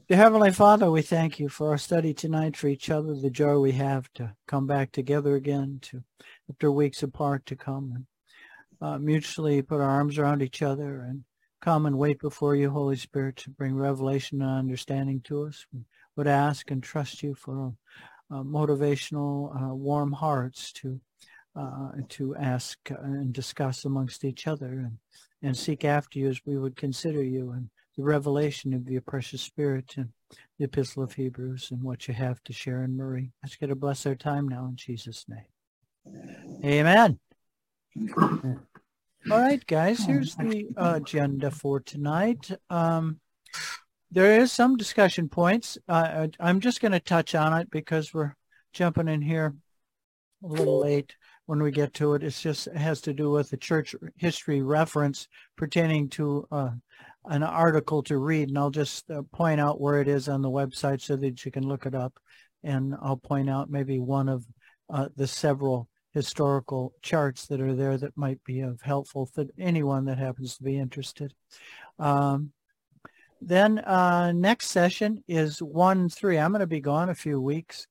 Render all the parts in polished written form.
Dear Heavenly Father, we thank you for our study tonight, for each other, the joy we have to come back together again, to after weeks apart to come and mutually put our arms around each other and come and wait before you, Holy Spirit, to bring revelation and understanding to us. We would ask and trust you for motivational, warm hearts to ask and discuss amongst each other and seek after you as we would consider you and the revelation of your precious Spirit and the Epistle of Hebrews and what you have to share in Murray. Let's get to bless our time now in Jesus' name. Amen. All right, guys, here's the agenda for tonight. There is some discussion points. I'm just going to touch on it because we're jumping in here a little late when we get to it. It has to do with the church history reference pertaining to an article to read, and I'll just point out where it is on the website so that you can look it up, and I'll point out maybe one of the several historical charts that are there that might be of helpful to anyone that happens to be interested. Then next session is 1-3. I'm going to be gone a few weeks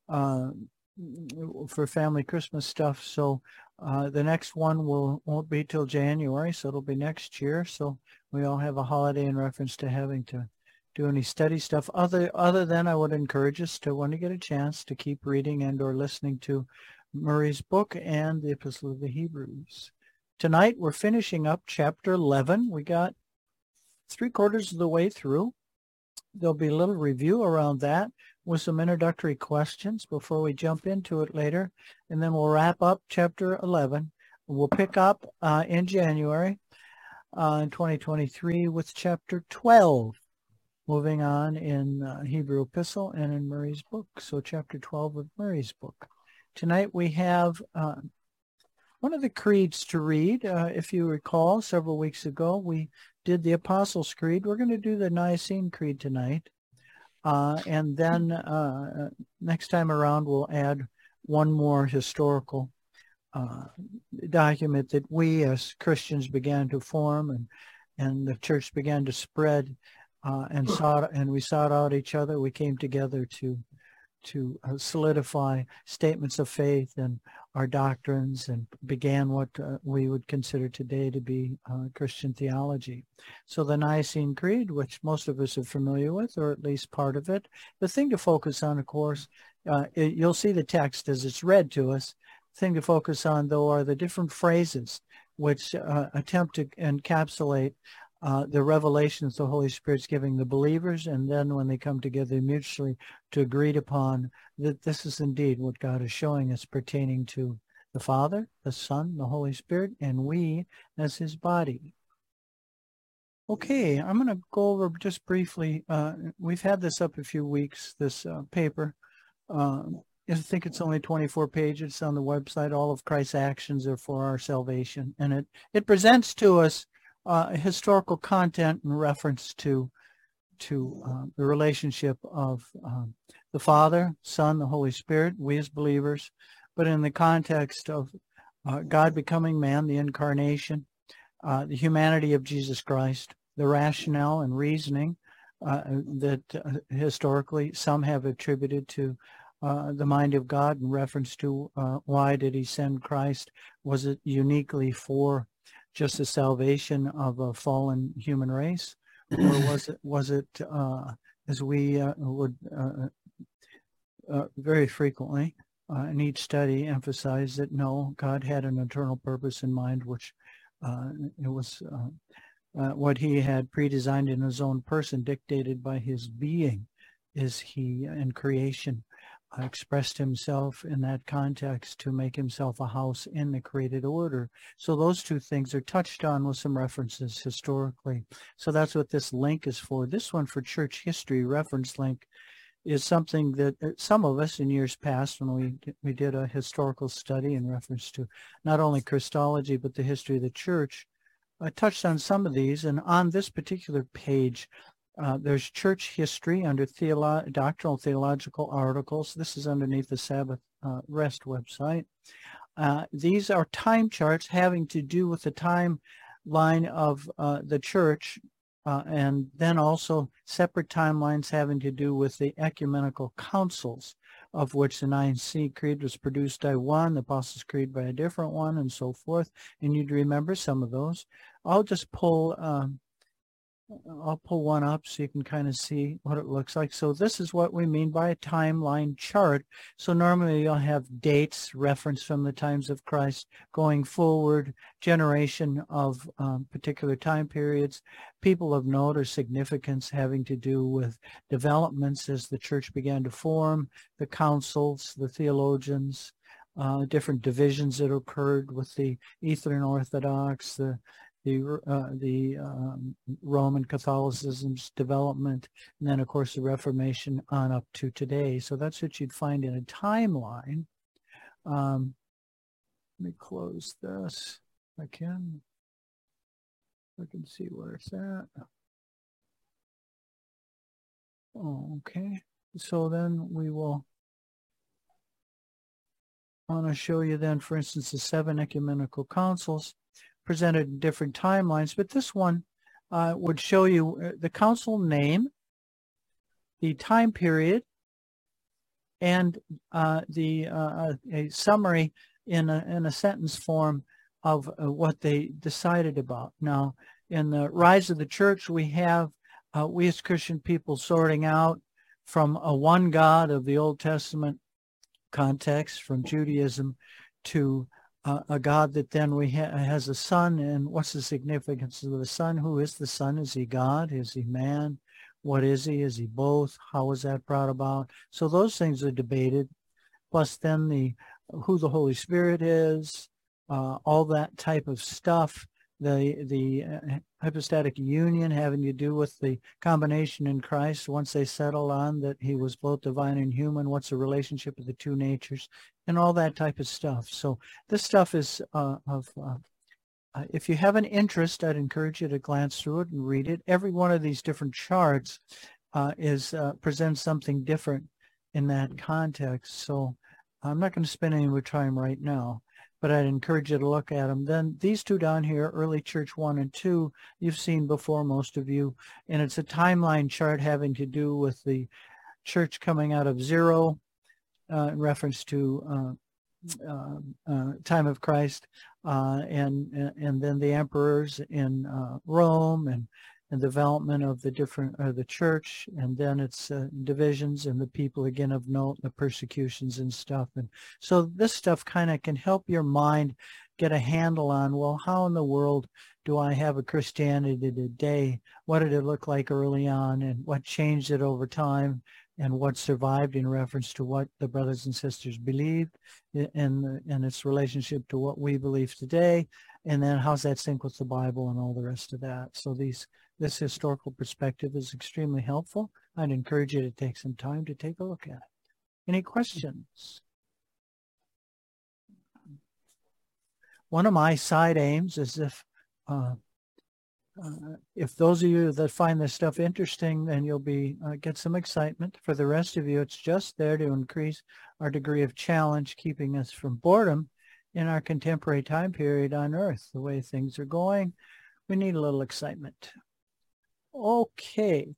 for family Christmas stuff, so the next one won't be till January, so it'll be next year. So we all have a holiday in reference to having to do any study stuff. Other than I would encourage us to, when you get a chance, to keep reading and or listening to Murray's book and the Epistle of the Hebrews. Tonight we're finishing up chapter 11. We got 3/4 of the way through. There'll be a little review around that with some introductory questions before we jump into it later, and then we'll wrap up chapter 11. We'll pick up in January in 2023 with chapter 12, moving on in Hebrew Epistle and in Murray's book. So chapter 12 of Murray's book. Tonight we have one of the creeds to read. If you recall, several weeks ago we did the Apostles' Creed. We're going to do the Nicene Creed tonight. And then next time around, we'll add one more historical document that we as Christians began to form and the church began to spread and we sought out each other. We came together to solidify statements of faith and our doctrines and began what we would consider today to be Christian theology. So the Nicene Creed, which most of us are familiar with, or at least part of it, the thing to focus on, of course, you'll see the text as it's read to us. The thing to focus on, though, are the different phrases which attempt to encapsulate the revelations the Holy Spirit's giving the believers, and then when they come together mutually to agreed upon that this is indeed what God is showing us pertaining to the Father, the Son, the Holy Spirit, and we as his body. Okay, I'm going to go over just briefly. We've had this up a few weeks, this paper. I think it's only 24 pages. It's on the website. All of Christ's actions are for our salvation. And it presents to us historical content in reference to the relationship of the Father, Son, the Holy Spirit, we as believers, but in the context of God becoming man, the incarnation, the humanity of Jesus Christ, the rationale and reasoning that historically some have attributed to the mind of God in reference to why did he send Christ? Was it uniquely for just the salvation of a fallen human race, or was it as we would very frequently in each study emphasize that no, God had an eternal purpose in mind, which it was what he had predesigned in his own person, dictated by his being, is he in creation expressed himself in that context to make himself a house in the created order. So those two things are touched on with some references historically. So that's what this link is for. This one for church history reference link is something that some of us in years past, when we did a historical study in reference to not only Christology but the history of the church, I touched on some of these. And on this particular page, there's church history under doctrinal theological articles. This is underneath the Sabbath Rest website. These are time charts having to do with the timeline of the church and then also separate timelines having to do with the ecumenical councils, of which the Nicene Creed was produced by one, the Apostles' Creed by a different one, and so forth. And you'd remember some of those. I'll just pull one up so you can kind of see what it looks like. So this is what we mean by a timeline chart. So normally you'll have dates referenced from the times of Christ going forward, generation of particular time periods, people of note or significance having to do with developments as the church began to form, the councils, the theologians, different divisions that occurred with the Eastern Orthodox, the Roman Catholicism's development, and then of course the Reformation on up to today. So that's what you'd find in a timeline. Let me close this if I can. I can see where it's at. Oh, okay. So then we will want to show you then, for instance, the 7 ecumenical councils presented in different timelines, but this one would show you the council name, the time period, and a summary in a sentence form of what they decided about. Now, in the rise of the church, we have we as Christian people sorting out from a one God of the Old Testament context, from Judaism, to a God that then has a son. And what's the significance of the son? Who is the son? Is he God? Is he man? What is he? Is he both? How was that brought about? So those things are debated. Plus then who the Holy Spirit is, all that type of stuff. The hypostatic union having to do with the combination in Christ. Once they settle on that he was both divine and human, what's the relationship of the two natures, and all that type of stuff. So this stuff is if you have an interest, I'd encourage you to glance through it and read it. Every one of these different charts presents something different in that context. So I'm not going to spend any more time right now, but I'd encourage you to look at them. Then these two down here, Early Church 1 and 2, you've seen before, most of you, and it's a timeline chart having to do with the church coming out of zero in reference to time of Christ, and then the emperors in Rome, and development of the church, and then its divisions and the people again of note, the persecutions and stuff. And so this stuff kind of can help your mind get a handle on, well, how in the world do I have a Christianity today? What did it look like early on, and what changed it over time, and what survived in reference to what the brothers and sisters believed and its relationship to what we believe today, and then how's that sync with the Bible and all the rest of that. So this historical perspective is extremely helpful. I'd encourage you to take some time to take a look at it. Any questions? One of my side aims is if those of you that find this stuff interesting, then you'll get some excitement. For the rest of you, it's just there to increase our degree of challenge, keeping us from boredom in our contemporary time period on Earth. The way things are going, we need a little excitement. Okay.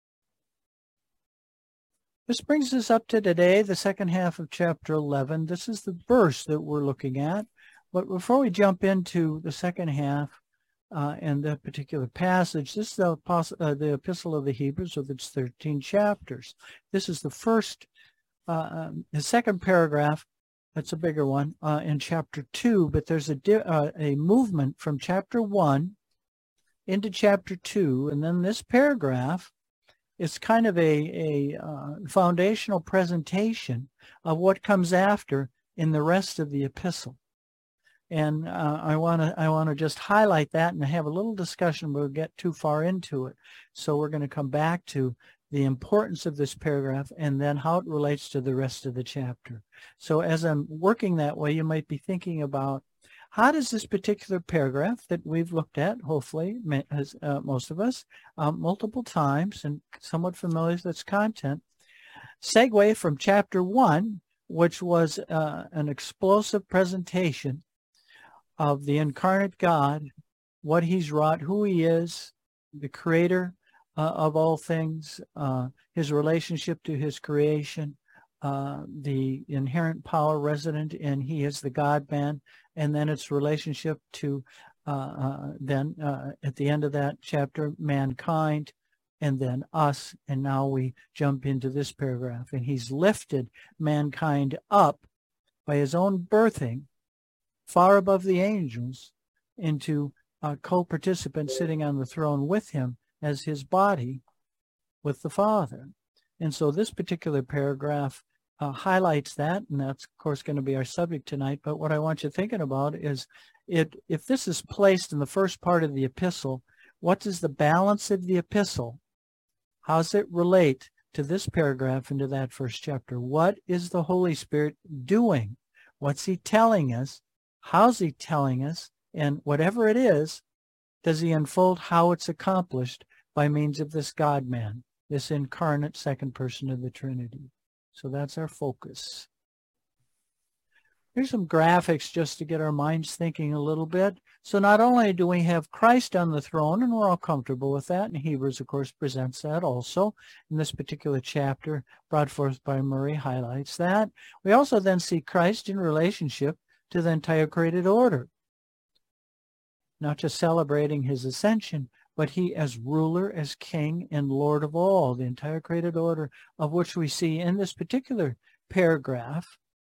This brings us up to today, the second half of chapter 11. This is the verse that we're looking at. But before we jump into the second half and that particular passage, this is the Epistle of the Hebrews with its 13 chapters. This is the second paragraph. That's a bigger one in chapter 2, but there's a movement from chapter 1 into chapter 2, and then this paragraph is kind of a foundational presentation of what comes after in the rest of the epistle. And I want to just highlight that and have a little discussion. We'll get too far into it. So we're going to come back to the importance of this paragraph and then how it relates to the rest of the chapter. So as I'm working that way, you might be thinking about, how does this particular paragraph that we've looked at, hopefully, as most of us, multiple times and somewhat familiar with its content, segue from chapter 1, which was an explosive presentation of the incarnate God, what he's wrought, who he is, the creator of all things, his relationship to his creation, the inherent power resident in he is the God-man, and then its relationship to then at the end of that chapter, mankind, and then us. And now we jump into this paragraph, and he's lifted mankind up by his own birthing far above the angels into a co-participant sitting on the throne with him as his body with the Father. And so this particular paragraph highlights that, and that's of course going to be our subject tonight. But what I want you thinking about is if this is placed in the first part of the epistle, what is the balance of the epistle? How does it relate to this paragraph into that first chapter? What is the Holy Spirit doing? What's he telling us? How's he telling us? And whatever it is, does he unfold how it's accomplished by means of this God-man, this incarnate second person of the Trinity? So that's our focus. Here's some graphics just to get our minds thinking a little bit. So not only do we have Christ on the throne, and we're all comfortable with that, and Hebrews, of course, presents that also in this particular chapter brought forth by Murray highlights that. We also then see Christ in relationship to the entire created order, not just celebrating his ascension, but he as ruler, as king, and Lord of all, the entire created order, of which we see in this particular paragraph,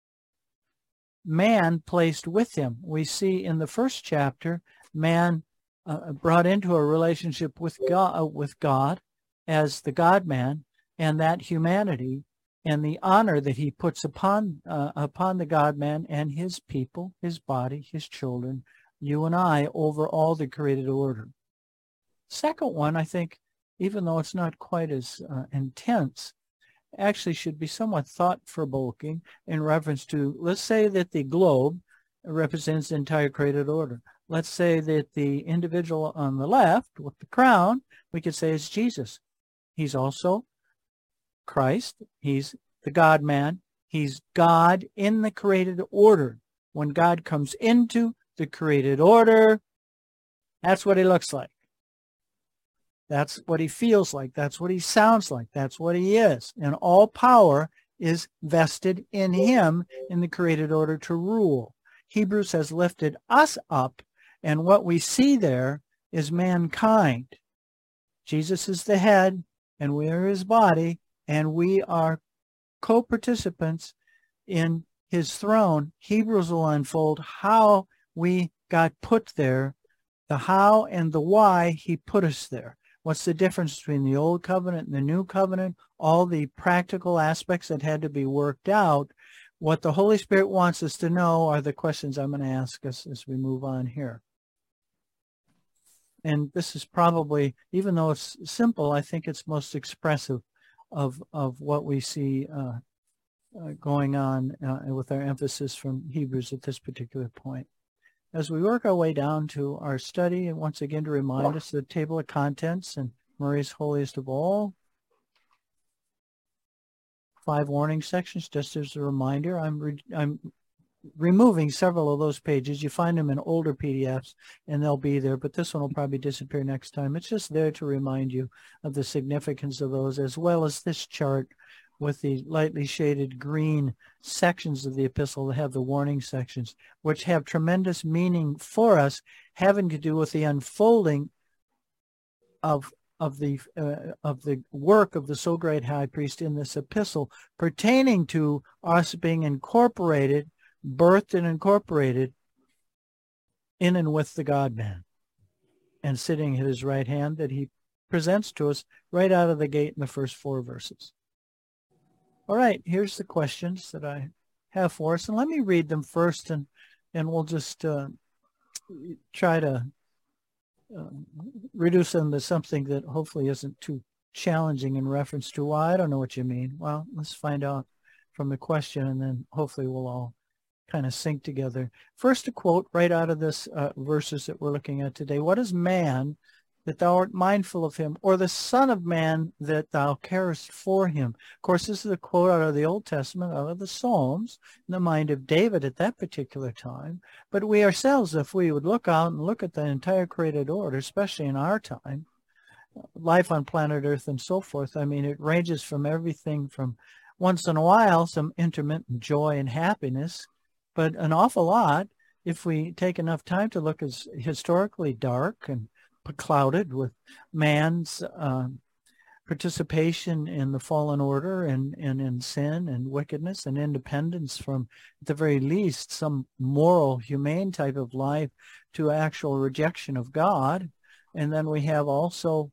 man placed with him. We see in the first chapter, man brought into a relationship with God as the God-man, and that humanity and the honor that he puts upon the God-man and his people, his body, his children, you and I, over all the created order. Second one, I think, even though it's not quite as intense, actually should be somewhat thought-provoking in reference to, let's say that the globe represents the entire created order. Let's say that the individual on the left with the crown, we could say is Jesus. He's also Christ. He's the God-man. He's God in the created order. When God comes into the created order, that's what he looks like. That's what he feels like. That's what he sounds like. That's what he is. And all power is vested in him in the created order to rule. Hebrews has lifted us up, and what we see there is mankind. Jesus is the head, and we are his body, and we are co-participants in his throne. Hebrews will unfold how we got put there, the how and the why he put us there. What's the difference between the old covenant and the new covenant? All the practical aspects that had to be worked out. What the Holy Spirit wants us to know are the questions I'm going to ask us as we move on here. And this is probably, even though it's simple, I think it's most expressive of what we see going on with our emphasis from Hebrews at this particular point. As we work our way down to our study, and once again to remind us the table of contents and Murray's holiest of all, 5 warning sections, just as a reminder. I'm removing several of those pages. You find them in older PDFs, and they'll be there, but this one will probably disappear next time. It's just there to remind you of the significance of those, as well as this chart with the lightly shaded green sections of the epistle that have the warning sections, which have tremendous meaning for us, having to do with the unfolding of the work of the so great high priest in this epistle, pertaining to us being incorporated, birthed and incorporated in and with the God-man, and sitting at his right hand that he presents to us right out of the gate in the first 4 verses. All right, here's the questions that I have for us, and let me read them first, and we'll just try to reduce them to something that hopefully isn't too challenging in reference to why. I don't know what you mean. Well, let's find out from the question, and then hopefully we'll all kind of sync together. First, a quote right out of this verses that we're looking at today. What is man that thou art mindful of him, or the Son of Man that thou carest for him? Of course, this is a quote out of the Old Testament, out of the Psalms, in the mind of David at that particular time. But we ourselves, if we would look out and look at the entire created order, especially in our time, life on planet Earth and so forth. I mean, it ranges from everything from once in a while, some intermittent joy and happiness, but an awful lot, if we take enough time to look, is historically dark and clouded with man's participation in the fallen order and in sin and wickedness and independence from, at the very least, some moral, humane type of life to actual rejection of God. And then we have also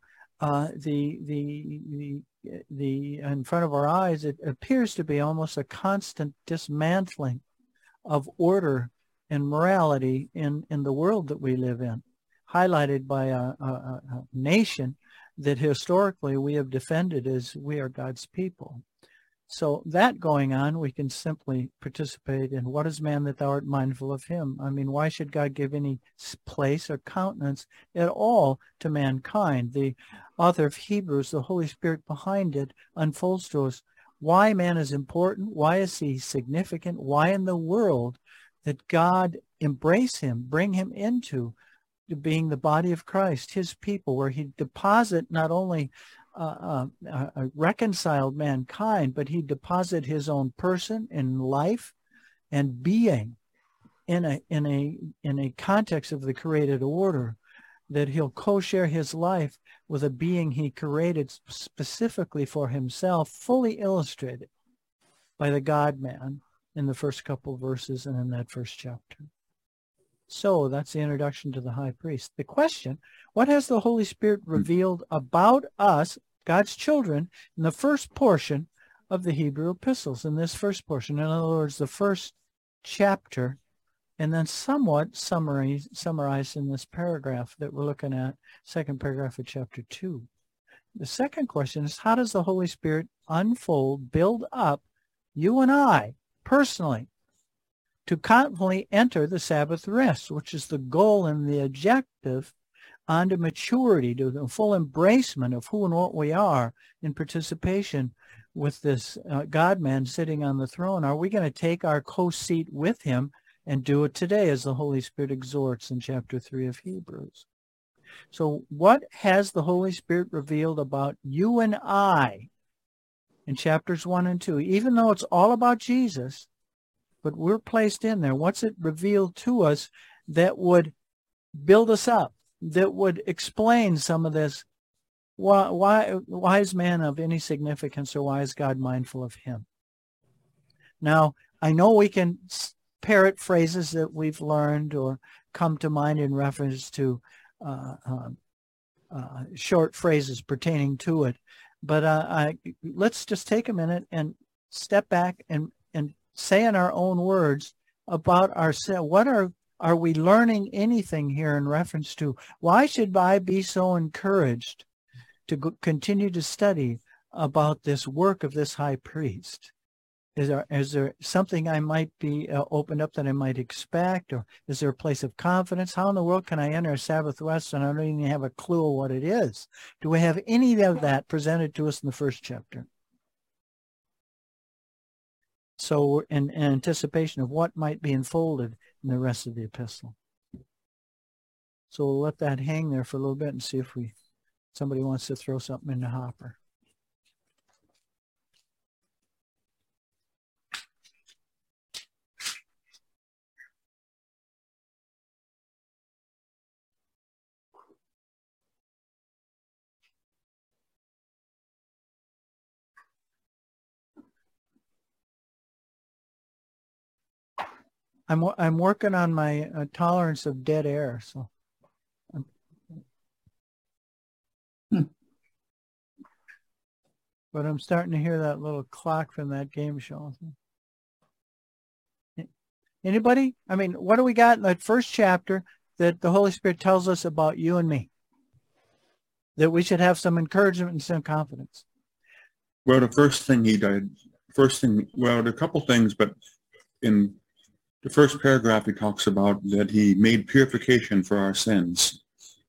the in front of our eyes, it appears to be almost a constant dismantling of order and morality in the world that we live in, highlighted by a nation that historically we have defended as we are God's people. So that going on, we can simply participate in what is man that thou art mindful of him? I mean, why should God give any place or countenance at all to mankind? The author of Hebrews, the Holy Spirit behind it, unfolds to us why man is important, why is he significant, why in the world that God embrace him, bring him into being the body of Christ, his people, where he deposit not only reconciled mankind, but he deposit his own person and life and being in a context of the created order, that he'll co-share his life with a being he created specifically for himself, fully illustrated by the God-man in the first couple verses and in that first chapter. So that's the introduction to the high priest. The question, what has the Holy Spirit revealed about us, God's children, in the first portion of the Hebrew epistles? In this first portion, in other words, the first chapter, and then somewhat summarized in this paragraph that we're looking at, second paragraph of chapter 2. The second question is, how does the Holy Spirit unfold, build up you and I personally to confidently enter the Sabbath rest, which is the goal and the objective, onto maturity, to the full embracement of who and what we are in participation with this God-man sitting on the throne? Are we going to take our co-seat with him and do it today, as the Holy Spirit exhorts in chapter 3 of Hebrews? So what has the Holy Spirit revealed about you and I in chapters 1 and 2? Even though it's all about Jesus, but we're placed in there. What's it revealed to us that would build us up, that would explain some of this? Why is man of any significance, or why is God mindful of him? Now, I know we can parrot phrases that we've learned or come to mind in reference to short phrases pertaining to it, but let's just take a minute and step back and say in our own words about ourselves. What are we learning anything here in reference to? Why should I be so encouraged to continue to study about this work of this high priest? Is there something I might be opened up that I might expect, or is there a place of confidence? How in the world can I enter a Sabbath rest and I don't even have a clue of what it is? Do we have any of that presented to us in the first chapter? So in anticipation of what might be unfolded in the rest of the epistle. So we'll let that hang there for a little bit and see if somebody wants to throw something in the hopper. I'm working on my tolerance of dead air, so. But I'm starting to hear that little clock from that game show. Anybody? I mean, what do we got in that first chapter that the Holy Spirit tells us about you and me? That we should have some encouragement and some confidence. Well, the first thing he did, there are a couple things, but in the first paragraph, he talks about that he made purification for our sins.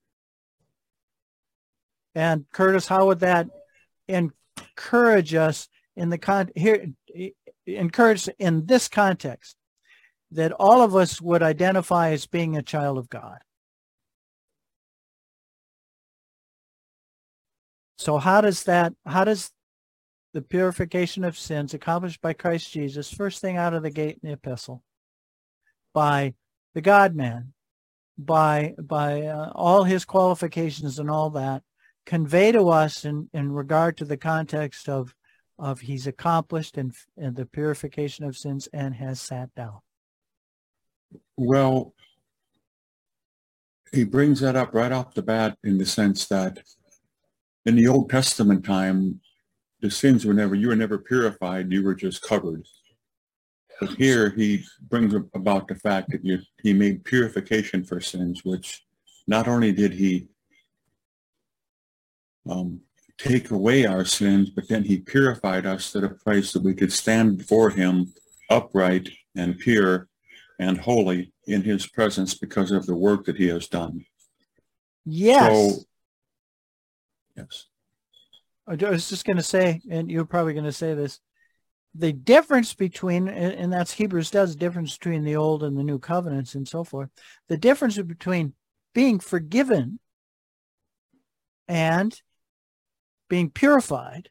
And Curtis, how would that encourage us in encourage in this context, that all of us would identify as being a child of God? So how does the purification of sins accomplished by Christ Jesus, first thing out of the gate in the epistle, by the God-man, by all his qualifications and all that, convey to us in regard to the context of he's accomplished in the purification of sins and has sat down? Well, he brings that up right off the bat in the sense that in the Old Testament time, the sins were you were never purified, you were just covered. But here he brings about the fact that he made purification for sins, which not only did he take away our sins, but then he purified us to the place that we could stand before him upright and pure and holy in his presence because of the work that he has done. Yes. So, yes. I was just going to say, and you're probably going to say this, the difference between, and that's Hebrews does, the difference between the old and the new covenants and so forth, the difference between being forgiven and being purified,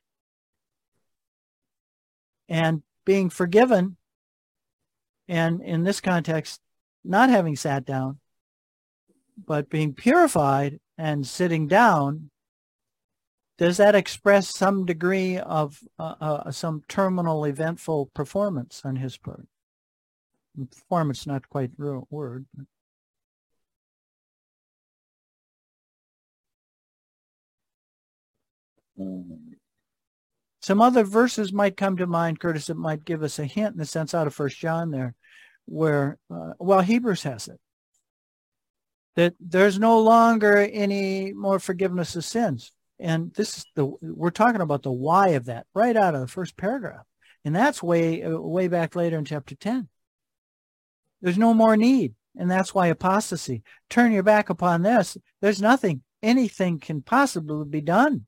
and being forgiven, and in this context, not having sat down, but being purified and sitting down. Does that express some degree of some terminal eventful performance on his part? Performance, not quite the real word. Some other verses might come to mind, Curtis, that might give us a hint in the sense out of 1 John there, where, Hebrews has it, that there's no longer any more forgiveness of sins. And this is we're talking about the why of that right out of the first paragraph. And that's way back later in chapter 10. There's no more need. And that's why apostasy. Turn your back upon this. There's anything can possibly be done.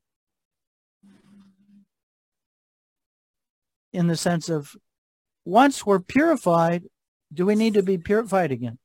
In the sense of, once we're purified, do we need to be purified again?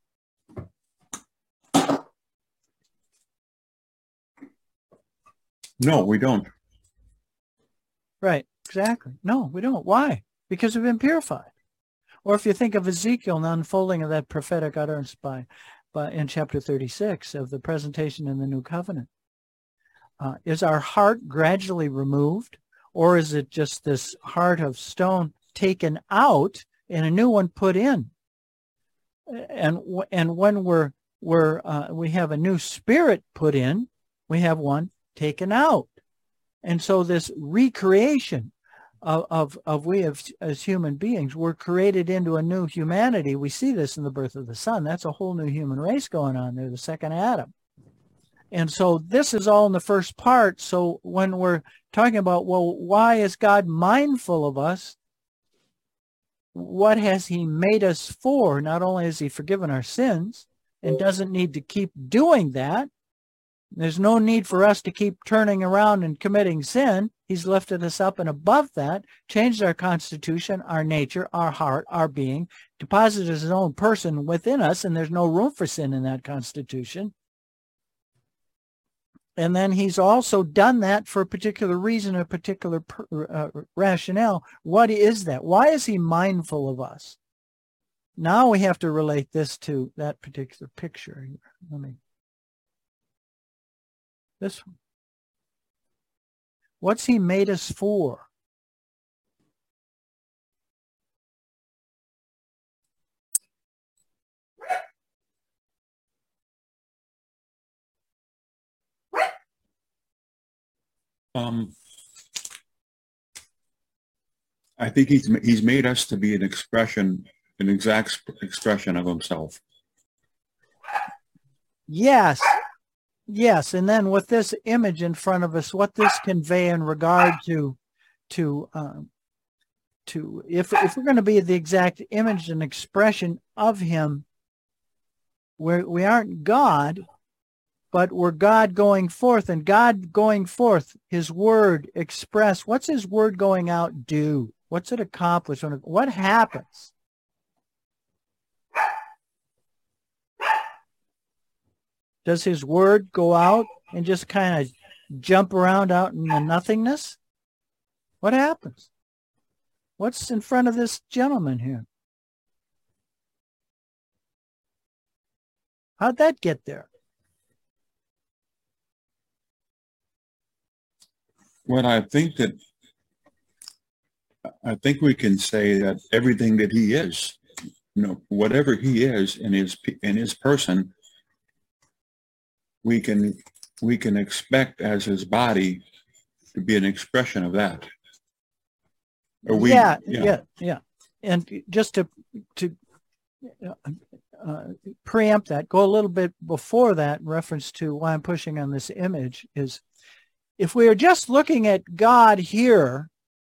No, we don't. Right, exactly. No, we don't. Why? Because we've been purified. Or if you think of Ezekiel and the unfolding of that prophetic utterance by in chapter 36 of the presentation in the new covenant, is our heart gradually removed, or is it just this heart of stone taken out and a new one put in? And when we have a new spirit put in, we have one taken out. And so this recreation of we as human beings, we're created into a new humanity. We see this in the birth of the Son. That's a whole new human race going on there, the second Adam. And so this is all in the first part. So when we're talking about, well, why is God mindful of us? What has he made us for? Not only has he forgiven our sins and doesn't need to keep doing that, there's no need for us to keep turning around and committing sin. He's lifted us up and above that, changed our constitution, our nature, our heart, our being, deposited his own person within us, and there's no room for sin in that constitution. And then he's also done that for a particular reason, a particular rationale. What is that? Why is he mindful of us? Now we have to relate this to that particular picture. This one. What's he made us for? I think he's made us to be an exact expression of himself. Yes. Yes, and then with this image in front of us, what this convey in regard to if we're going to be the exact image and expression of him, we aren't God, but we're God going forth, and God going forth, his word express. What's his word going out do? What's it accomplish? What happens? Does his word go out and just kind of jump around out in the nothingness? What happens? What's in front of this gentleman here? How'd that get there? Well, I think we can say that everything that he is, whatever he is in his person, we can expect as his body to be an expression of that. Yeah. And just to preempt that, go a little bit before that in reference to why I'm pushing on this image is, if we are just looking at God here,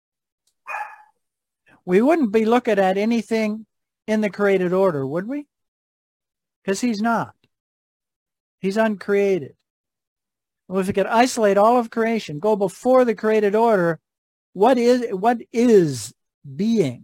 we wouldn't be looking at anything in the created order, would we? Because he's not. He's uncreated. Well, if we could isolate all of creation, go before the created order, what is being?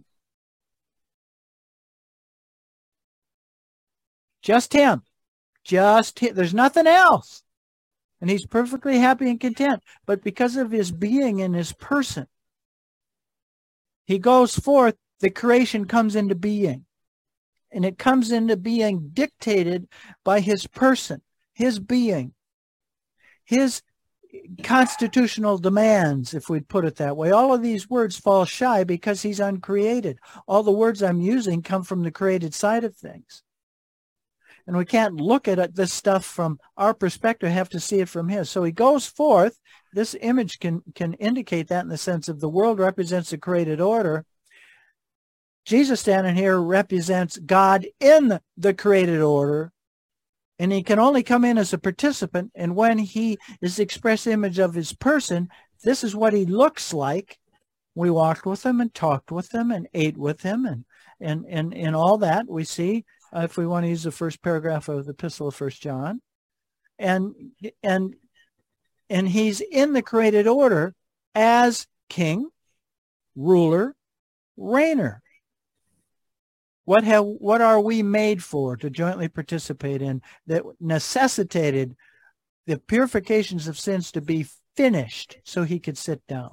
Just him. Just him. There's nothing else. And he's perfectly happy and content. But because of his being in his person, he goes forth, the creation comes into being. And it comes into being dictated by his person, his being, his constitutional demands, if we'd put it that way. All of these words fall shy because he's uncreated. All the words I'm using come from the created side of things. And we can't look at this stuff from our perspective, have to see it from his. So he goes forth. This image can indicate that in the sense of the world represents the created order. Jesus standing here represents God in the created order. And he can only come in as a participant. And when he is the express image of his person, this is what he looks like. We walked with him and talked with him and ate with him and all that we see. If we want to use the first paragraph of the Epistle of 1 John. And he's in the created order as king, ruler, reigner. What are we made for to jointly participate in that necessitated the purifications of sins to be finished so he could sit down?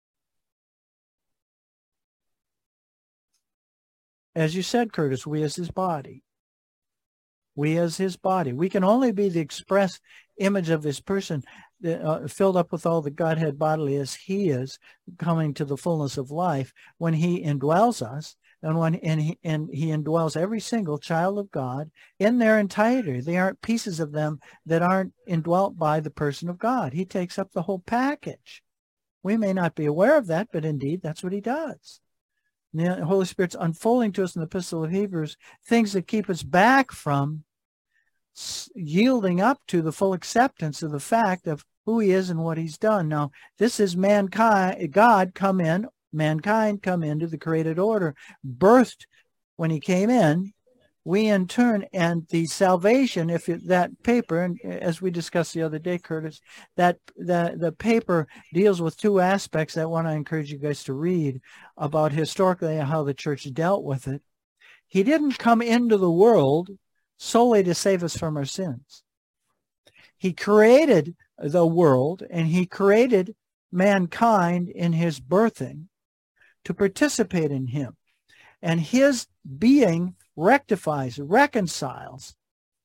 As you said, Curtis, we as his body. We as his body. We can only be the express image of his person, filled up with all the Godhead bodily as he is, coming to the fullness of life when he indwells us, and he indwells every single child of God in their entirety. They aren't pieces of them that aren't indwelt by the person of God. He takes up the whole package. We may not be aware of that, but indeed that's what he does. The Holy Spirit's unfolding to us in the Epistle of Hebrews things that keep us back from yielding up to the full acceptance of the fact of who he is and what he's done. Now, this is mankind, mankind come into the created order, birthed when he came in. We in turn, and the salvation, that paper, and as we discussed the other day, Curtis, that the paper deals with two aspects that one I encourage you guys to read about historically how the church dealt with it. He didn't come into the world solely to save us from our sins. He created the world and he created mankind in his birthing to participate in him. And his being reconciles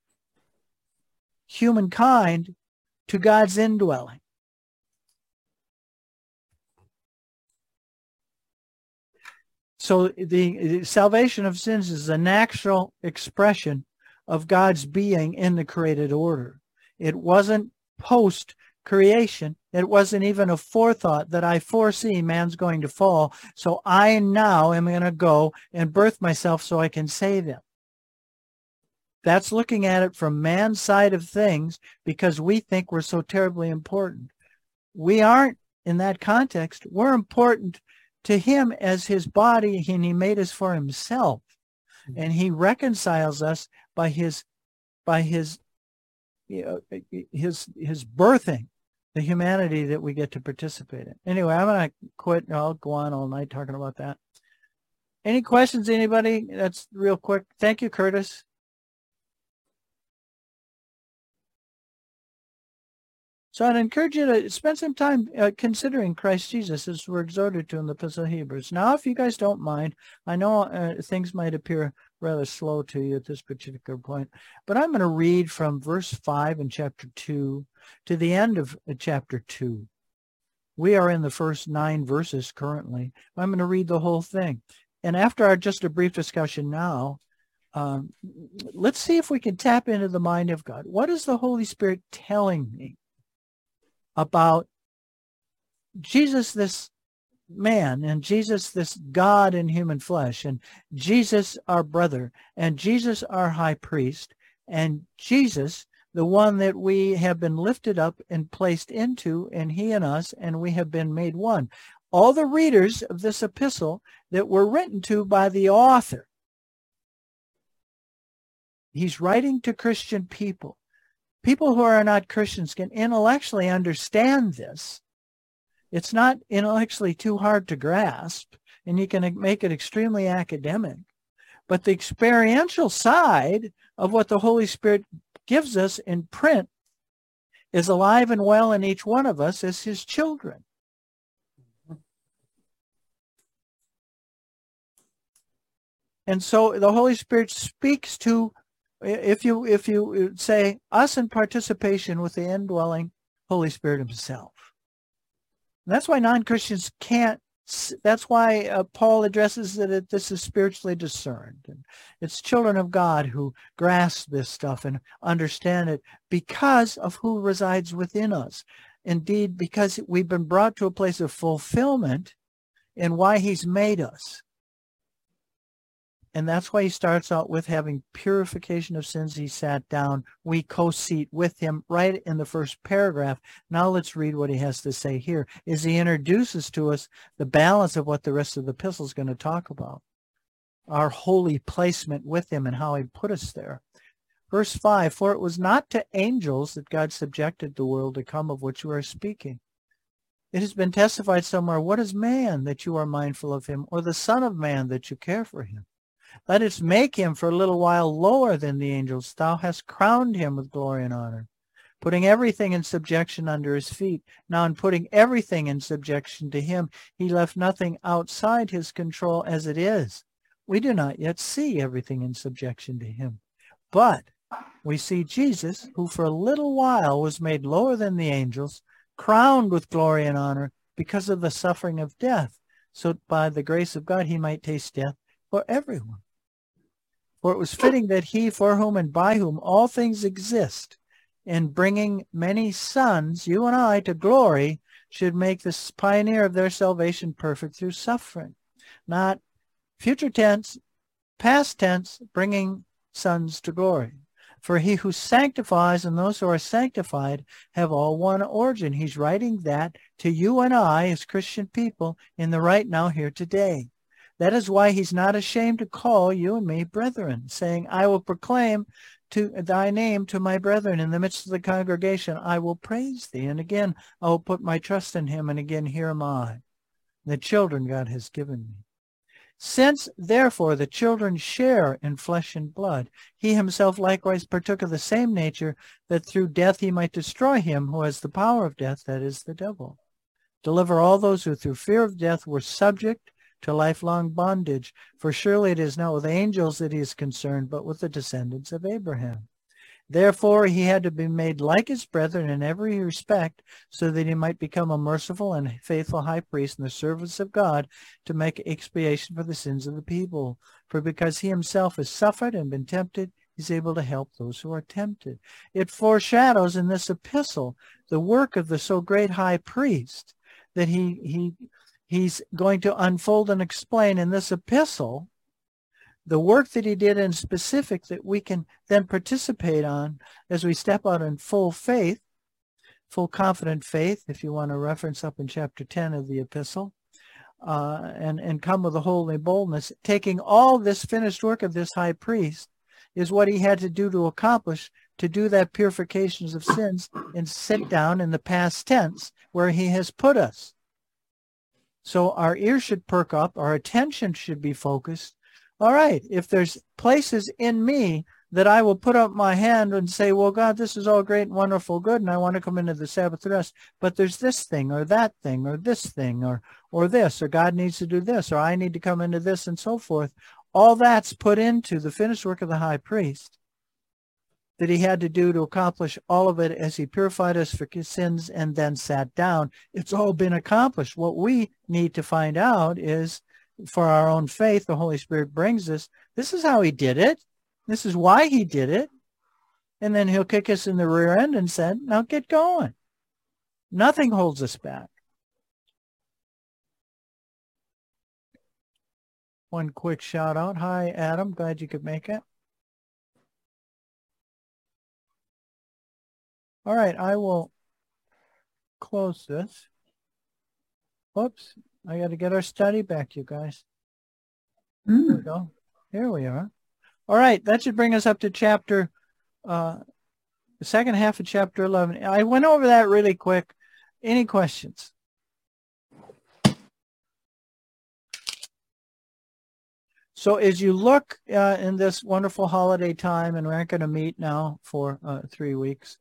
humankind to God's indwelling. So the salvation of sins is a natural expression of God's being in the created order. It wasn't post-creation. It wasn't even a forethought that I foresee man's going to fall, so I now am going to go and birth myself so I can save him. That's looking at it from man's side of things because we think we're so terribly important. We aren't in that context. We're important to him as his body, and he made us for himself. And he reconciles us by his birthing, the humanity that we get to participate in. Anyway, I'm going to quit. I'll go on all night talking about that. Any questions, anybody? That's real quick. Thank you, Curtis. So I'd encourage you to spend some time considering Christ Jesus as we're exhorted to in the Epistle of Hebrews. Now, if you guys don't mind, I know things might appear rather slow to you at this particular point, but I'm going to read from verse 5 in chapter 2 to the end of chapter 2. We are in the first 9 verses currently. I'm going to read the whole thing. And after just a brief discussion now, let's see if we can tap into the mind of God. What is the Holy Spirit telling me about Jesus, this man, and Jesus, this God in human flesh, and Jesus, our brother, and Jesus, our high priest, and Jesus, the one that we have been lifted up and placed into, and he and us, and we have been made one. All the readers of this epistle that were written to by the author, he's writing to Christian people. People who are not Christians can intellectually understand this. It's not intellectually too hard to grasp, and you can make it extremely academic. But the experiential side of what the Holy Spirit gives us in print is alive and well in each one of us as his children. And so the Holy Spirit speaks to, if you say, us in participation with the indwelling Holy Spirit himself. And that's why non-Christians can't, that's why Paul addresses that this is spiritually discerned. And it's children of God who grasp this stuff and understand it because of who resides within us. Indeed, because we've been brought to a place of fulfillment in why he's made us. And that's why he starts out with having purification of sins. He sat down. We co-seat with him right in the first paragraph. Now let's read what he has to say here as he introduces to us the balance of what the rest of the epistle is going to talk about. Our holy placement with him and how he put us there. Verse 5, for it was not to angels that God subjected the world to come of which you are speaking. It has been testified somewhere, what is man that you are mindful of him, or the son of man that you care for him? Let us make him for a little while lower than the angels. Thou hast crowned him with glory and honor, putting everything in subjection under his feet. Now in putting everything in subjection to him, he left nothing outside his control as it is. We do not yet see everything in subjection to him. But we see Jesus, who for a little while was made lower than the angels, crowned with glory and honor because of the suffering of death, so by the grace of God he might taste death for everyone. For it was fitting that he, for whom and by whom all things exist, in bringing many sons, you and I, to glory, should make this pioneer of their salvation perfect through suffering. Not future tense, past tense, bringing sons to glory. For he who sanctifies and those who are sanctified have all one origin. He's writing that to you and I as Christian people in the right now here today. That is why he's not ashamed to call you and me brethren, saying, I will proclaim to thy name to my brethren in the midst of the congregation. I will praise thee. And again, I will put my trust in him. And again, here am I, the children God has given me. Since, therefore, the children share in flesh and blood, he himself likewise partook of the same nature, that through death he might destroy him who has the power of death, that is, the devil. Deliver all those who through fear of death were subject to lifelong bondage. For surely it is not with angels that he is concerned, but with the descendants of Abraham. Therefore he had to be made like his brethren in every respect, so that he might become a merciful and faithful high priest in the service of God, to make expiation for the sins of the people. For because he himself has suffered and been tempted, he's able to help those who are tempted. It foreshadows in this epistle the work of the so great high priest that he's going to unfold and explain in this epistle, the work that he did in specific that we can then participate on as we step out in full faith, full confident faith, if you want to reference up in chapter 10 of the epistle, and come with a holy boldness. Taking all this finished work of this high priest is what he had to do to accomplish, to do that purifications of sins and sit down in the past tense where he has put us. So our ears should perk up, our attention should be focused. All right, if there's places in me that I will put up my hand and say, well, God, this is all great and wonderful, good, and I want to come into the Sabbath rest, but there's this thing or that thing or this thing or this, or God needs to do this, or I need to come into this, and so forth. All that's put into the finished work of the high priest that he had to do to accomplish all of it as he purified us for sins and then sat down. It's all been accomplished. What we need to find out is, for our own faith, the Holy Spirit brings us, this is how he did it. This is why he did it. And then he'll kick us in the rear end and say, now get going. Nothing holds us back. One quick shout out. Hi, Adam. Glad you could make it. All right, I will close this. Whoops, I got to get our study back, you guys. Here we go. Here we are. All right, that should bring us up to chapter, the second half of chapter 11. I went over that really quick. Any questions? So as you look in this wonderful holiday time, and we're not going to meet now for 3 weeks,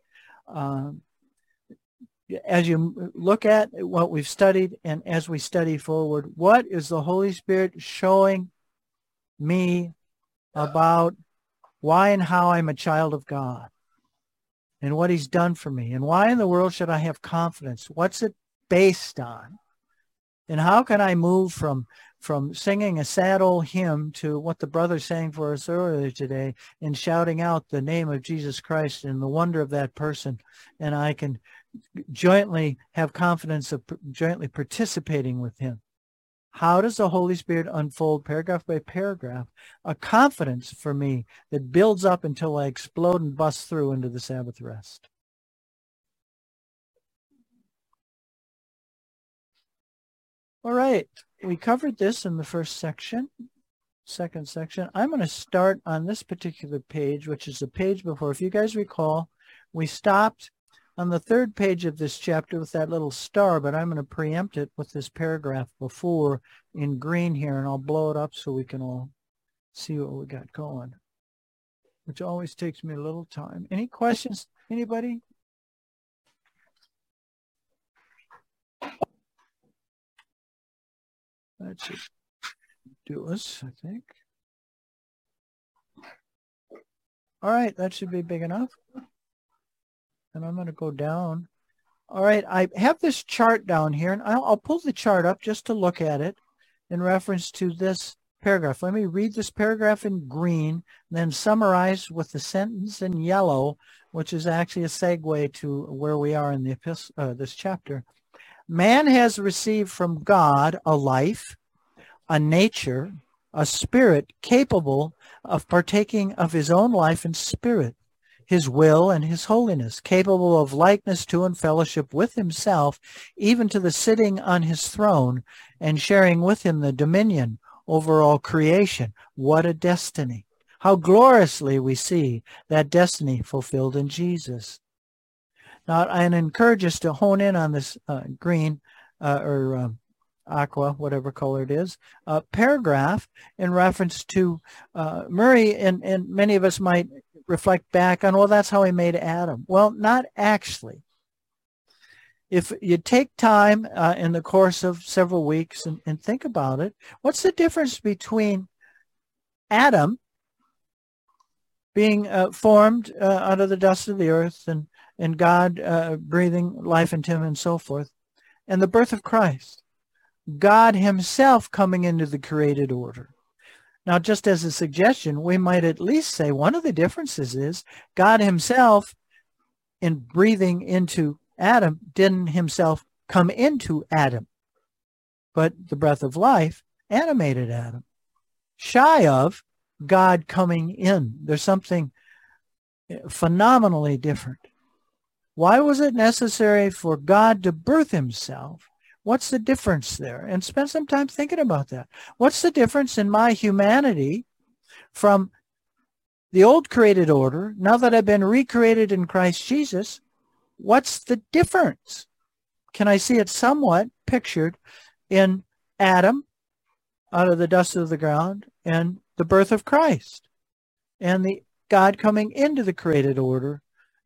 as you look at what we've studied and as we study forward, what is the Holy Spirit showing me about why and how I'm a child of God and what he's done for me, and why in the world should I have confidence? What's it based on? And how can I move from singing a sad old hymn to what the brother sang for us earlier today and shouting out the name of Jesus Christ and the wonder of that person, and I can jointly have confidence of jointly participating with him? How does the Holy Spirit unfold paragraph by paragraph a confidence for me that builds up until I explode and bust through into the Sabbath rest? All right, we covered this in the first section. Second section, I'm going to start on this particular page, which is the page before. If you guys recall, we stopped on the third page of this chapter with that little star, but I'm going to preempt it with this paragraph before in green here, and I'll blow it up so we can all see what we got going, which always takes me a little time. Any questions? Anybody? That should do us, I think. All right, that should be big enough. And I'm going to go down. All right, I have this chart down here, and I'll pull the chart up just to look at it in reference to this paragraph. Let me read this paragraph in green, then summarize with the sentence in yellow, which is actually a segue to where we are in the this chapter. Man has received from God a life, a nature, a spirit capable of partaking of his own life and spirit, his will and his holiness, capable of likeness to and fellowship with himself, even to the sitting on his throne and sharing with him the dominion over all creation. What a destiny! How gloriously we see that destiny fulfilled in Jesus. Now, I encourage us to hone in on this green or aqua, whatever color it is, paragraph in reference to Murray, and many of us might reflect back on, well, that's how he made Adam. Well, not actually. If you take time in the course of several weeks and think about it, what's the difference between Adam being formed out of the dust of the earth and God breathing life into him and so forth, and the birth of Christ? God himself coming into the created order. Now, just as a suggestion, we might at least say one of the differences is God himself, in breathing into Adam, didn't himself come into Adam, but the breath of life animated Adam. Shy of God coming in. There's something phenomenally different. Why was it necessary for God to birth himself? What's the difference there? And spend some time thinking about that. What's the difference in my humanity from the old created order, now that I've been recreated in Christ Jesus? What's the difference? Can I see it somewhat pictured in Adam out of the dust of the ground and the birth of Christ and the God coming into the created order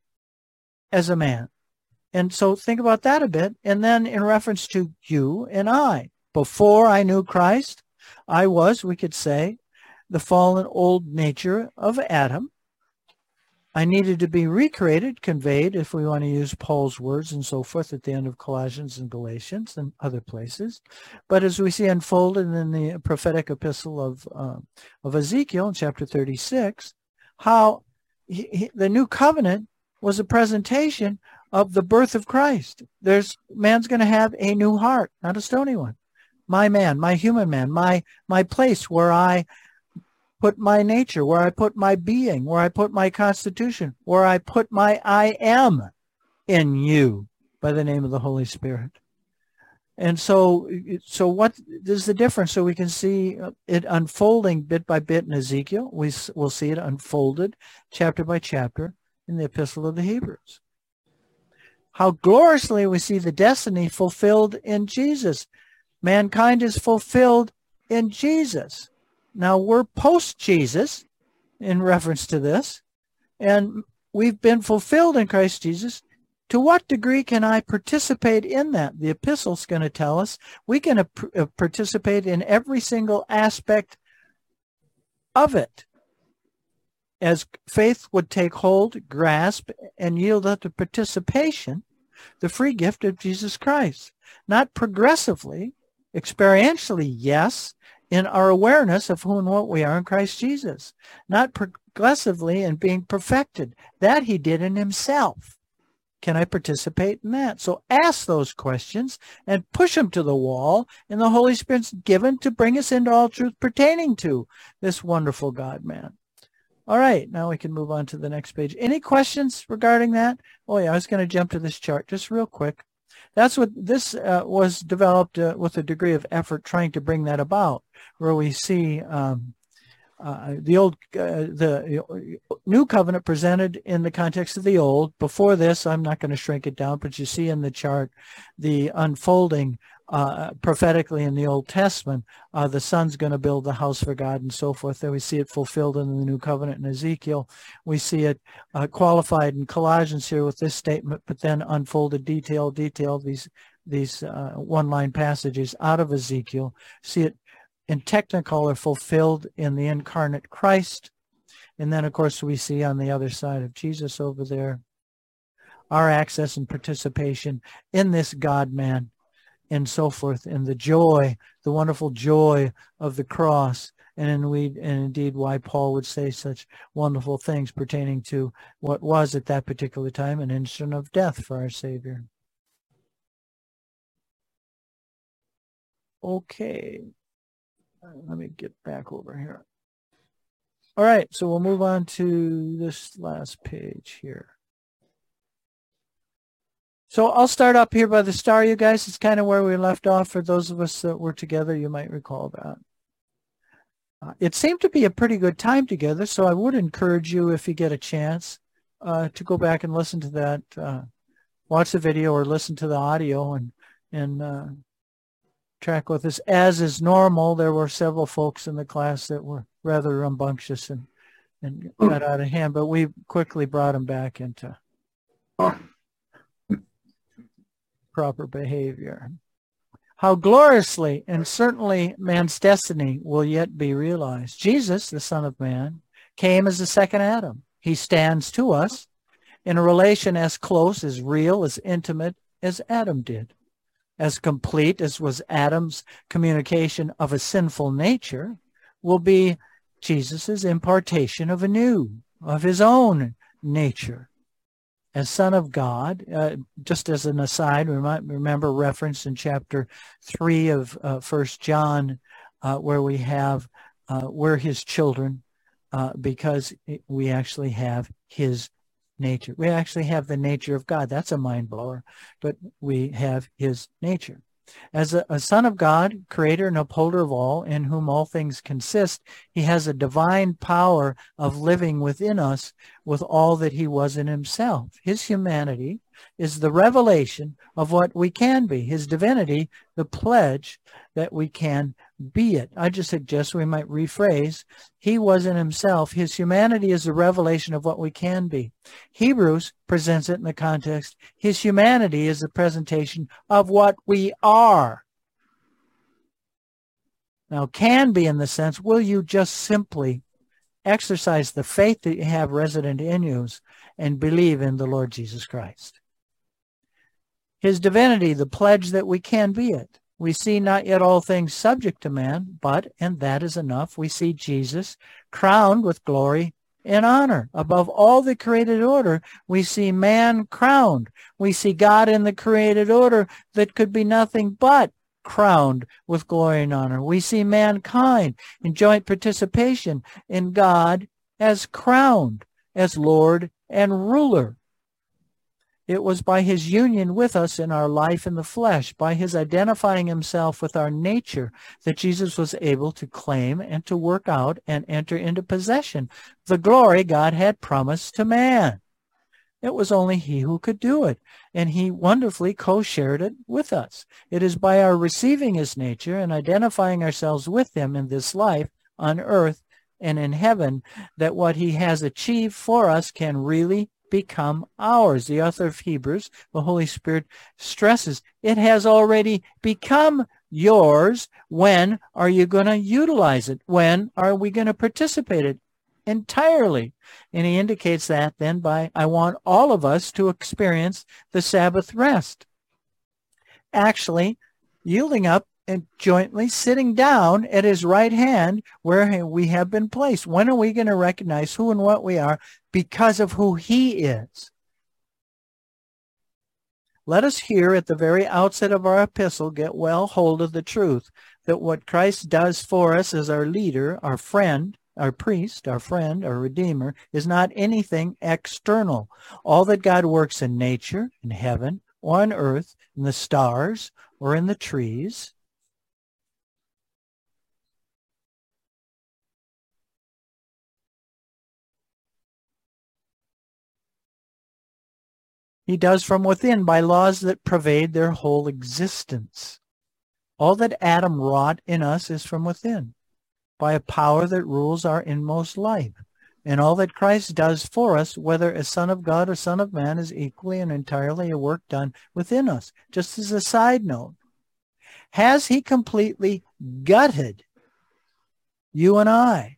as a man. And so think about that a bit. And then in reference to you and I, before I knew Christ, I was, we could say, the fallen old nature of Adam. I needed to be recreated, conveyed, if we want to use Paul's words and so forth at the end of Colossians and Galatians and other places. But as we see unfolded in the prophetic epistle of Ezekiel in chapter 36, how the new covenant was a presentation of the birth of Christ. Man's going to have a new heart, not a stony one. My man, my human man, my place where I put my nature, where I put my being, where I put my constitution, where I put my I am in you by the name of the Holy Spirit. And so what is the difference? So we can see it unfolding bit by bit in Ezekiel. We'll see it unfolded chapter by chapter in the Epistle of the Hebrews. How gloriously we see the destiny fulfilled in Jesus. Mankind is fulfilled in Jesus. Now, we're post-Jesus in reference to this, and we've been fulfilled in Christ Jesus. To what degree can I participate in that? The epistle's going to tell us we can participate in every single aspect of it. As faith would take hold, grasp, and yield up to participation, the free gift of Jesus Christ. Not progressively, experientially, yes, in our awareness of who and what we are in Christ Jesus. Not progressively in being perfected. That he did in himself. Can I participate in that? So ask those questions and push them to the wall, and the Holy Spirit's given to bring us into all truth pertaining to this wonderful God-man. All right, now we can move on to the next page. Any questions regarding that? Oh yeah, I was going to jump to this chart just real quick. That's what this was developed with a degree of effort trying to bring that about, where we see the new covenant presented in the context of the old. Before this, I'm not going to shrink it down, but you see in the chart the unfolding prophetically in the Old Testament, the son's going to build the house for God and so forth. Then we see it fulfilled in the new covenant in Ezekiel. We see it qualified in Colossians here with this statement, but then unfolded detail, these one-line passages out of Ezekiel. See it in Technicolor fulfilled in the incarnate Christ. And then, of course, we see on the other side of Jesus over there, our access and participation in this God-man, and so forth, and the joy, the wonderful joy of the cross, and indeed why Paul would say such wonderful things pertaining to what was at that particular time an instrument of death for our Savior. Okay, let me get back over here. All right, so we'll move on to this last page here. So I'll start up here by the star, you guys. It's kind of where we left off. For those of us that were together, you might recall that. It seemed to be a pretty good time together, so I would encourage you, if you get a chance, to go back and listen to that, watch the video or listen to the audio and track with us. As is normal, there were several folks in the class that were rather rambunctious and got out of hand, but we quickly brought them back into proper behavior. How gloriously and certainly man's destiny will yet be realized. Jesus, the Son of Man, came as the second Adam. He stands to us in a relation as close, as real, as intimate as Adam did. As complete as was Adam's communication of a sinful nature, will be Jesus's impartation of his own nature. As Son of God, just as an aside, we might remember reference in chapter 3 of 1 John, where we have, we're his children, because we actually have his nature. We actually have the nature of God. That's a mind blower, but we have his nature. As a Son of God, creator and upholder of all, in whom all things consist, he has a divine power of living within us with all that he was in himself. His humanity is the revelation of what we can be. His divinity, the pledge that we can be it. I just suggest we might rephrase. He was in himself. His humanity is the revelation of what we can be. Hebrews presents it in the context. His humanity is the presentation of what we are. Now, can be in the sense, will you just simply exercise the faith that you have resident in you and believe in the Lord Jesus Christ? His divinity, the pledge that we can be it. We see not yet all things subject to man, but, and that is enough, we see Jesus crowned with glory and honor. Above all the created order, we see man crowned. We see God in the created order that could be nothing but crowned with glory and honor. We see mankind in joint participation in God as crowned, as Lord and ruler. It was by his union with us in our life in the flesh, by his identifying himself with our nature, that Jesus was able to claim and to work out and enter into possession the glory God had promised to man. It was only he who could do it, and he wonderfully co-shared it with us. It is by our receiving his nature and identifying ourselves with him in this life on earth and in heaven that what he has achieved for us can really become ours. The author of Hebrews, the Holy Spirit, stresses it has already become yours. When are you going to utilize it? When are we going to participate in it? Entirely. And he indicates that then by, I want all of us to experience the Sabbath rest. Actually, yielding up and jointly sitting down at his right hand where we have been placed. When are we going to recognize who and what we are because of who he is? Let us here at the very outset of our epistle get well hold of the truth that what Christ does for us as our leader, our friend, our priest, our friend, our redeemer, is not anything external. All that God works in nature, in heaven, or on earth, in the stars, or in the trees, he does from within by laws that pervade their whole existence. All that Adam wrought in us is from within, by a power that rules our inmost life. And all that Christ does for us, whether as Son of God or Son of Man, is equally and entirely a work done within us. Just as a side note, has he completely gutted you and I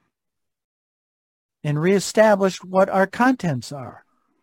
and reestablished what our contents are?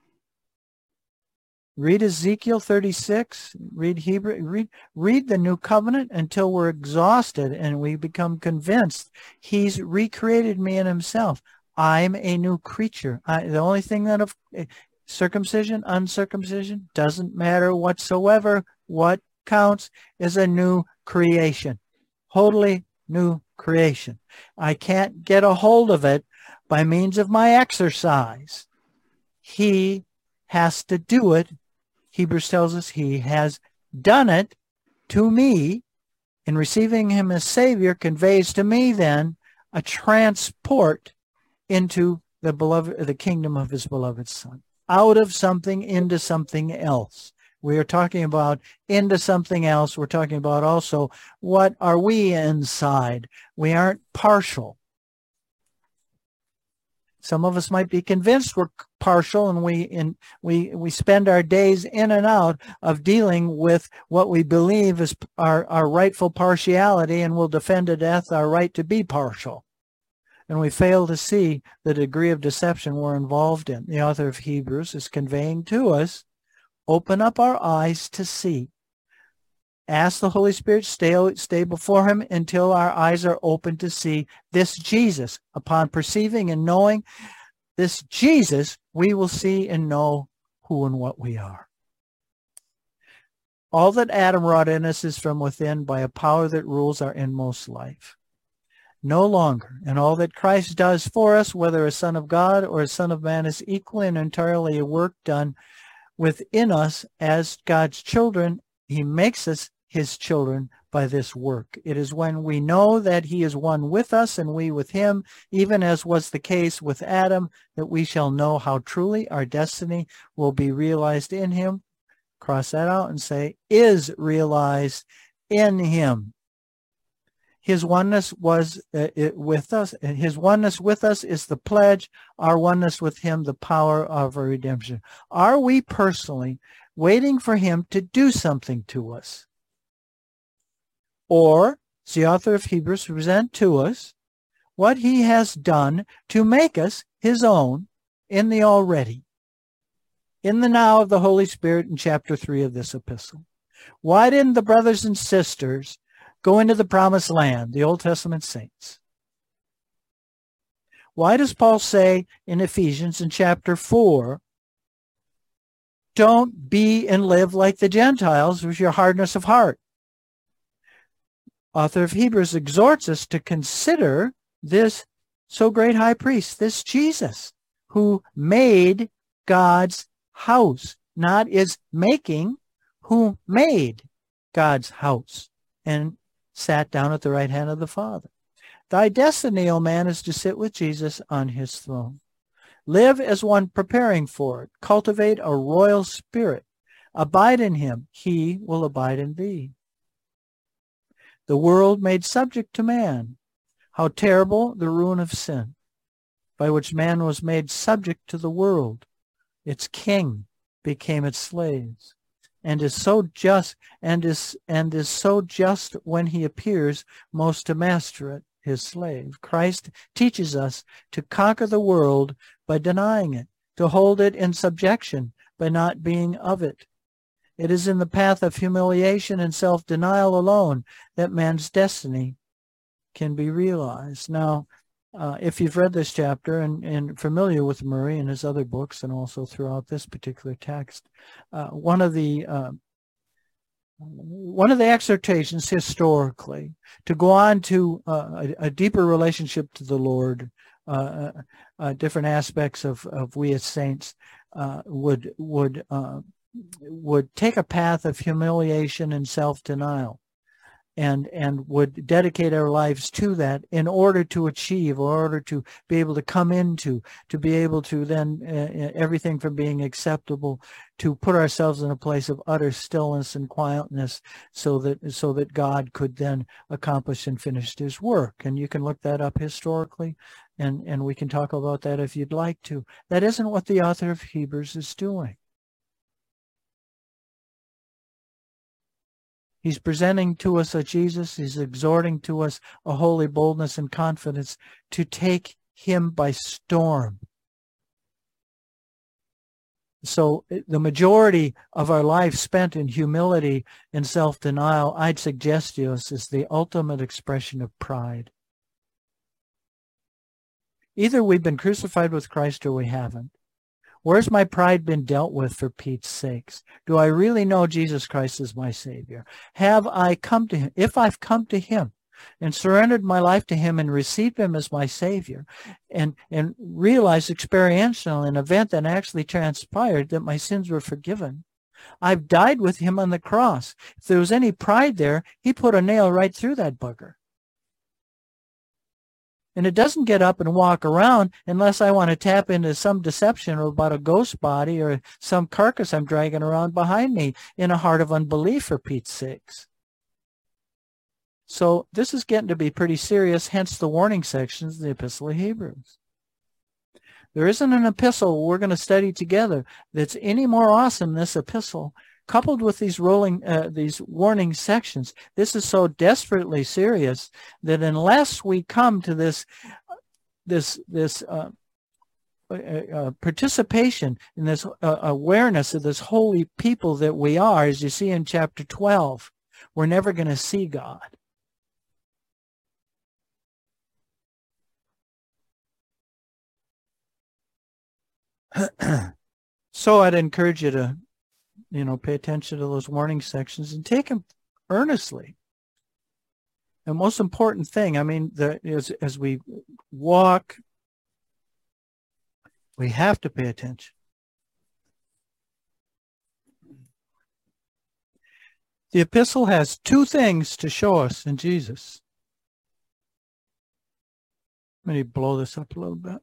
Read Ezekiel 36, read Hebrew, read the New Covenant until we're exhausted and we become convinced he's recreated me in himself. I'm a new creature. The only thing that of circumcision, uncircumcision, doesn't matter whatsoever. What counts is a new creation, totally new creation. I can't get a hold of it by means of my exercise. He has to do it. Hebrews tells us he has done it to me. In receiving him as Savior conveys to me then a transport into the kingdom of his beloved Son. Out of something into something else. We are talking about into something else. We're talking about also what are we inside. We aren't partial. Some of us might be convinced we're partial, and we spend our days in and out of dealing with what we believe is our rightful partiality, and will defend to death our right to be partial. And we fail to see the degree of deception we're involved in. The author of Hebrews is conveying to us, open up our eyes to see. Ask the Holy Spirit, stay before him until our eyes are open to see this Jesus. Upon perceiving and knowing this Jesus, we will see and know who and what we are. All that Adam wrought in us is from within by a power that rules our inmost life. No longer. And all that Christ does for us, whether a Son of God or a Son of Man, is equally and entirely a work done within us as God's children. He makes us his children by this work. It is when we know that he is one with us and we with him, even as was the case with Adam, that we shall know how truly our destiny will be realized in him. Cross that out and say, is realized in him. His oneness was with us. His oneness with us is the pledge. Our oneness with him, the power of our redemption. Are we personally waiting for him to do something to us? Or, as the author of Hebrews present to us, what he has done to make us his own in the already, in the now of the Holy Spirit in chapter 3 of this epistle. Why didn't the brothers and sisters go into the promised land, the Old Testament saints? Why does Paul say in Ephesians in chapter 4, don't be and live like the Gentiles with your hardness of heart? Author of Hebrews exhorts us to consider this so great high priest, this Jesus, who made God's house, not is making, who made God's house and sat down at the right hand of the Father. Thy destiny, O man, is to sit with Jesus on his throne. Live as one preparing for it. Cultivate a royal spirit. Abide in him. He will abide in thee. The world made subject to man. How terrible the ruin of sin, by which man was made subject to the world. Its king became its slaves, and is so just when he appears most to master it, his slave. Christ teaches us to conquer the world by denying it, to hold it in subjection by not being of it. It is in the path of humiliation and self-denial alone that man's destiny can be realized. Now, if you've read this chapter and familiar with Murray and his other books and also throughout this particular text, one of the exhortations historically to go on to a deeper relationship to the Lord, different aspects of we as saints would take a path of humiliation and self-denial, and would dedicate our lives to that in order to achieve, or order to be able to come into, to be able to then everything from being acceptable, to put ourselves in a place of utter stillness and quietness, so that God could then accomplish and finish his work. And you can look that up historically, and we can talk about that if you'd like to. That isn't what the author of Hebrews is doing. He's presenting to us a Jesus. He's exhorting to us a holy boldness and confidence to take him by storm. So the majority of our life spent in humility and self-denial, I'd suggest to us, is the ultimate expression of pride. Either we've been crucified with Christ or we haven't. Where's my pride been dealt with, for Pete's sakes? Do I really know Jesus Christ as my Savior? Have I come to him? If I've come to him and surrendered my life to him and received him as my Savior, and realized experientially an event that actually transpired that my sins were forgiven, I've died with him on the cross. If there was any pride there, he put a nail right through that bugger. And it doesn't get up and walk around unless I want to tap into some deception about a ghost body or some carcass I'm dragging around behind me in a heart of unbelief, for Pete's sakes. So this is getting to be pretty serious, hence the warning sections of the Epistle of Hebrews. There isn't an epistle we're going to study together that's any more awesome than this epistle, coupled with these warning sections. This is so desperately serious that unless we come to this participation in this awareness of this holy people that we are, as you see in chapter 12, we're never going to see God. So I'd encourage you to pay attention to those warning sections and take them earnestly. The most important thing, as we walk, we have to pay attention. The epistle has two things to show us in Jesus. Let me blow this up a little bit.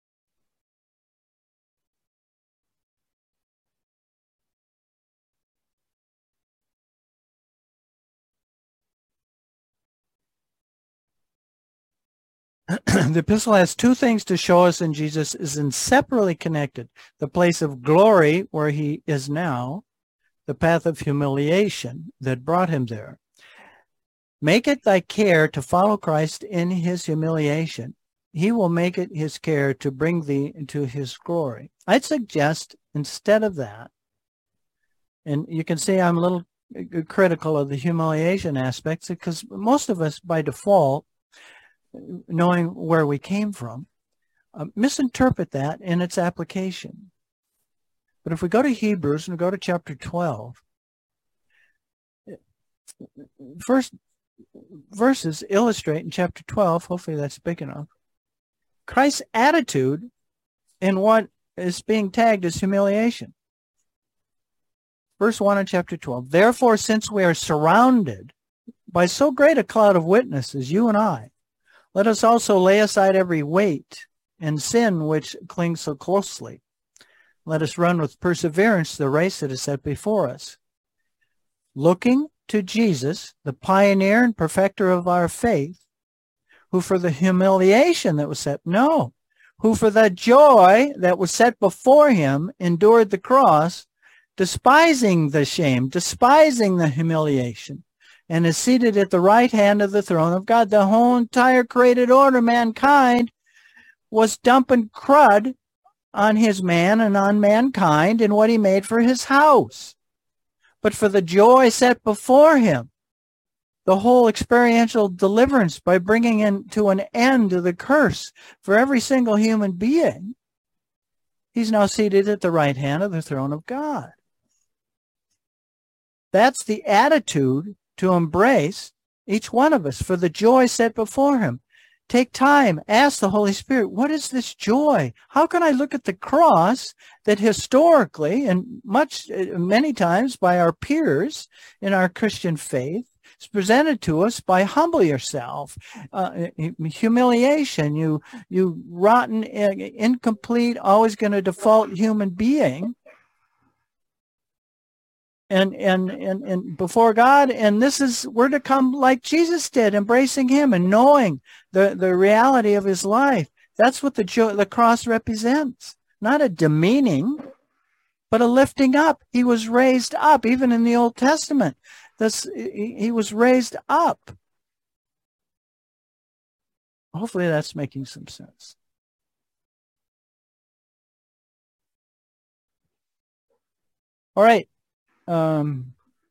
The epistle has two things to show us in Jesus is inseparably connected. The place of glory where he is now, the path of humiliation that brought him there. Make it thy care to follow Christ in his humiliation. He will make it his care to bring thee into his glory. I'd suggest instead of that, and you can see I'm a little critical of the humiliation aspects because most of us by default, knowing where we came from, misinterpret that in its application. But if we go to Hebrews and go to chapter 12, first verses illustrate in chapter 12, hopefully that's big enough, Christ's attitude in what is being tagged as humiliation. Verse 1 in chapter 12, therefore, since we are surrounded by so great a cloud of witnesses, you and I, let us also lay aside every weight and sin which clings so closely. Let us run with perseverance the race that is set before us. Looking to Jesus, the pioneer and perfecter of our faith, who for the humiliation that was set, who for the joy that was set before him endured the cross, despising the shame, despising the humiliation, and is seated at the right hand of the throne of God. The whole entire created order, mankind, was dumping crud on his man and on mankind in what he made for his house. But for the joy set before him, the whole experiential deliverance by bringing to an end to the curse for every single human being, he's now seated at the right hand of the throne of God. That's the attitude to embrace, each one of us, for the joy set before him. Take time, ask the Holy Spirit, what is this joy? How can I look at the cross that historically and many times by our peers in our Christian faith is presented to us by humble yourself, humiliation, you rotten, incomplete, always going to default human being. And before God, and we're to come like Jesus did, embracing him and knowing the reality of his life. That's what the cross represents. Not a demeaning, but a lifting up. He was raised up, even in the Old Testament. He was raised up. Hopefully that's making some sense. All right. The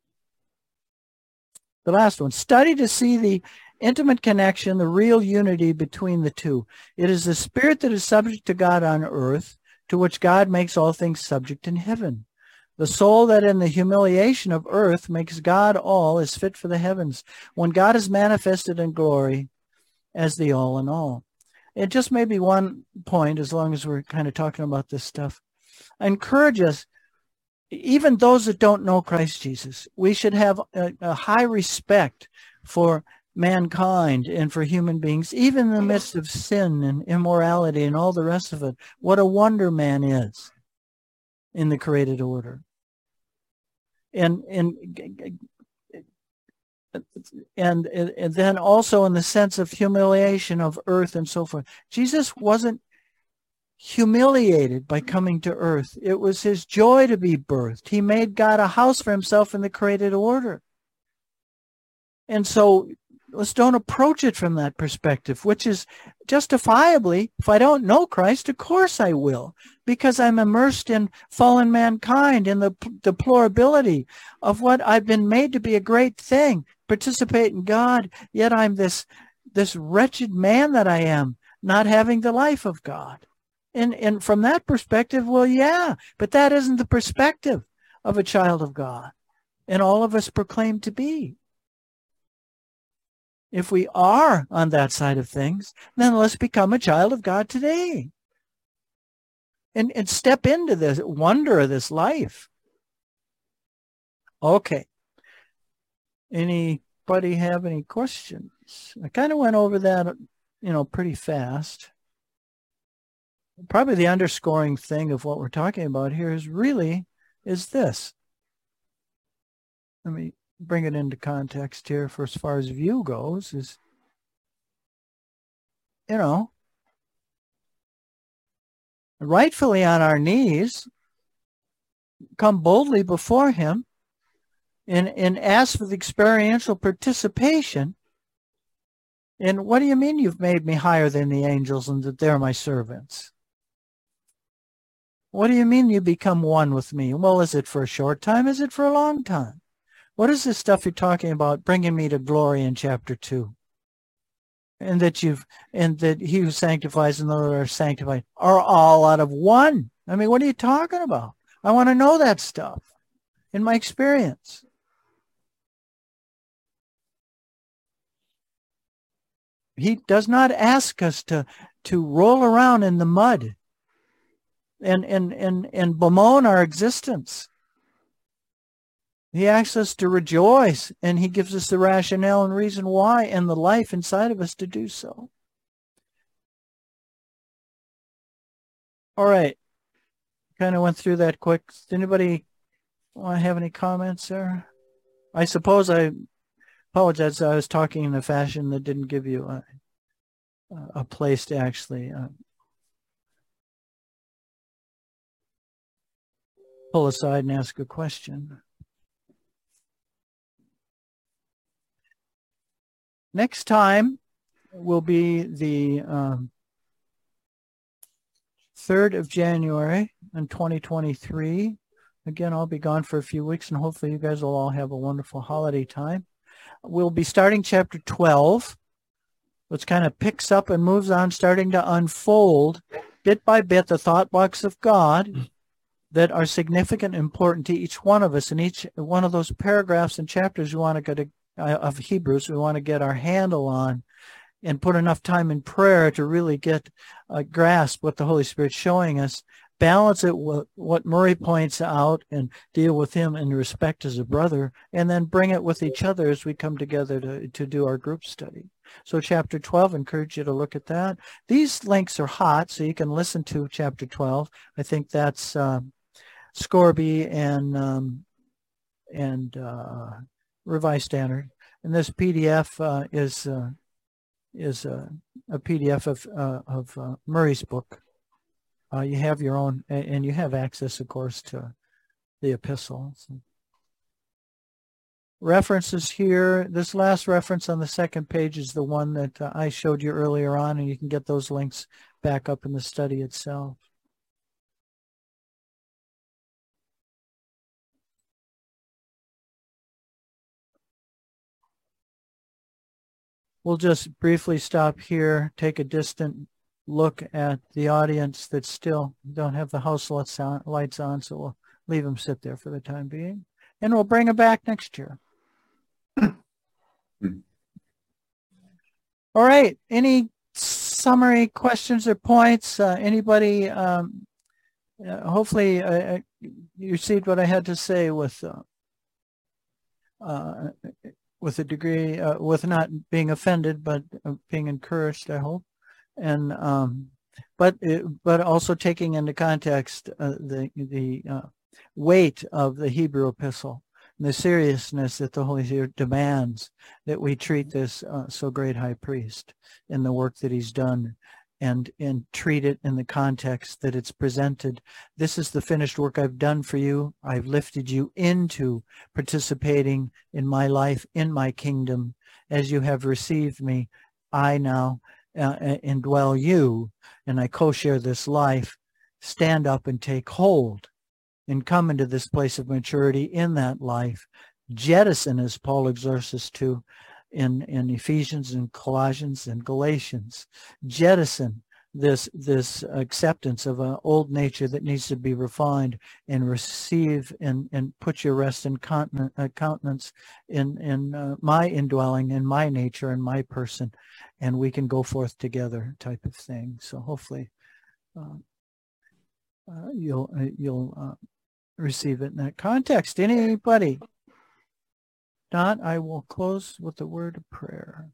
last one, study to see the intimate connection, the real unity between the two. It is the spirit that is subject to God on earth, to which God makes all things subject in heaven. The soul that in the humiliation of earth makes God all is fit for the heavens, when God is manifested in glory as the all in all. It just may be one point, as long as we're kind of talking about this stuff. I encourage us, even those that don't know Christ Jesus, we should have a high respect for mankind and for human beings, even in the midst of sin and immorality and all the rest of it. What a wonder man is in the created order. And then also in the sense of humiliation of earth and so forth. Jesus wasn't humiliated by coming to earth. It was his joy to be birthed. He made God a house for himself in the created order. And so let's don't approach it from that perspective, which is justifiably, if I don't know Christ, of course I will, because I'm immersed in fallen mankind, in the deplorability of what I've been made to be a great thing, participate in God, yet I'm this wretched man that I am, not having the life of God. And from that perspective, well, yeah, but that isn't the perspective of a child of God. And all of us proclaim to be. If we are on that side of things, then let's become a child of God today. And step into the wonder of this life. Okay. Anybody have any questions? I kind of went over that, pretty fast. Probably the underscoring thing of what we're talking about here is this. Let me bring it into context here for as far as view goes is, rightfully on our knees, come boldly before him and ask for the experiential participation. And what do you mean you've made me higher than the angels and that they're my servants? What do you mean you become one with me? Well, is it for a short time? Is it for a long time? What is this stuff you're talking about, bringing me to glory in chapter 2? And that he who sanctifies and those that are sanctified are all out of one. I mean, what are you talking about? I want to know that stuff in my experience. He does not ask us to roll around in the mud and bemoan our existence. He asks us to rejoice, and he gives us the rationale and reason why and the life inside of us to do so. All right. Kind of went through that quick. Does anybody want to have any comments there? I suppose I apologize. I was talking in a fashion that didn't give you a place to actually pull aside and ask a question. Next time will be the 3rd of January in 2023. Again, I'll be gone for a few weeks, and hopefully you guys will all have a wonderful holiday time. We'll be starting chapter 12, which kind of picks up and moves on, starting to unfold bit by bit the thought box of God that are significant and important to each one of us. In each one of those paragraphs and chapters we want to go to of Hebrews, we want to get our handle on and put enough time in prayer to really get a grasp what the Holy Spirit's showing us, balance it with what Murray points out and deal with him in respect as a brother, and then bring it with each other as we come together to do our group study. So chapter 12, encourage you to look at that. These links are hot, so you can listen to chapter 12. I think that's Scorby and Revised Standard. And this PDF is a PDF of Murray's book. You have your own, and you have access, of course, to the epistle. So. References here. This last reference on the second page is the one that I showed you earlier on, and you can get those links back up in the study itself. We'll just briefly stop here, take a distant look at the audience that still don't have the house lights on, so we'll leave them sit there for the time being. And we'll bring them back next year. All right. Any summary questions or points? Anybody? Hopefully you received what I had to say with a degree, with not being offended, but being encouraged, I hope. And but also taking into context the weight of the Hebrew epistle, and the seriousness that the Holy Spirit demands that we treat this so great high priest in the work that he's done, and treat it in the context that it's presented. This is the finished work I've done for you. I've lifted you into participating in my life, in my kingdom. As you have received me, I now indwell you, and I co-share this life. Stand up and take hold and come into this place of maturity in that life. Jettison, as Paul exhorts us to, in Ephesians and Colossians and Galatians, jettison this acceptance of an old nature that needs to be refined, and receive and put your rest and countenance in my indwelling, in my nature, in my person, and we can go forth together, type of thing. So hopefully you'll receive it in that context. Anybody? Not, I will close with the word of prayer.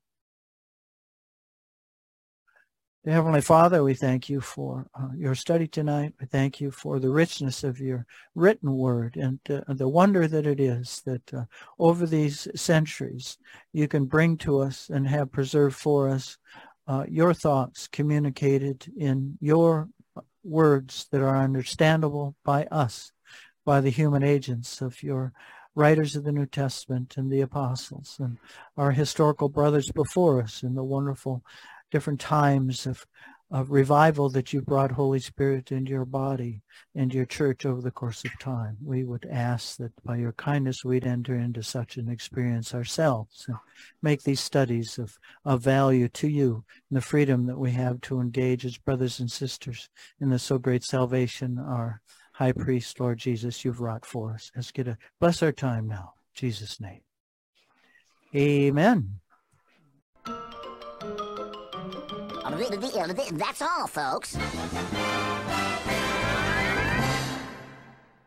Dear Heavenly Father, we thank you for your study tonight. We thank you for the richness of your written word and the wonder that it is that over these centuries you can bring to us and have preserved for us your thoughts communicated in your words that are understandable by us, by the human agents of your writers of the New Testament and the apostles and our historical brothers before us in the wonderful different times of revival that you brought Holy Spirit into your body and your church over the course of time. We would ask that by your kindness we'd enter into such an experience ourselves and make these studies of value to you and the freedom that we have to engage as brothers and sisters in the so great salvation our High Priest, Lord Jesus, you've wrought for us. Let's get bless our time now. In Jesus' name. Amen. That's all, folks.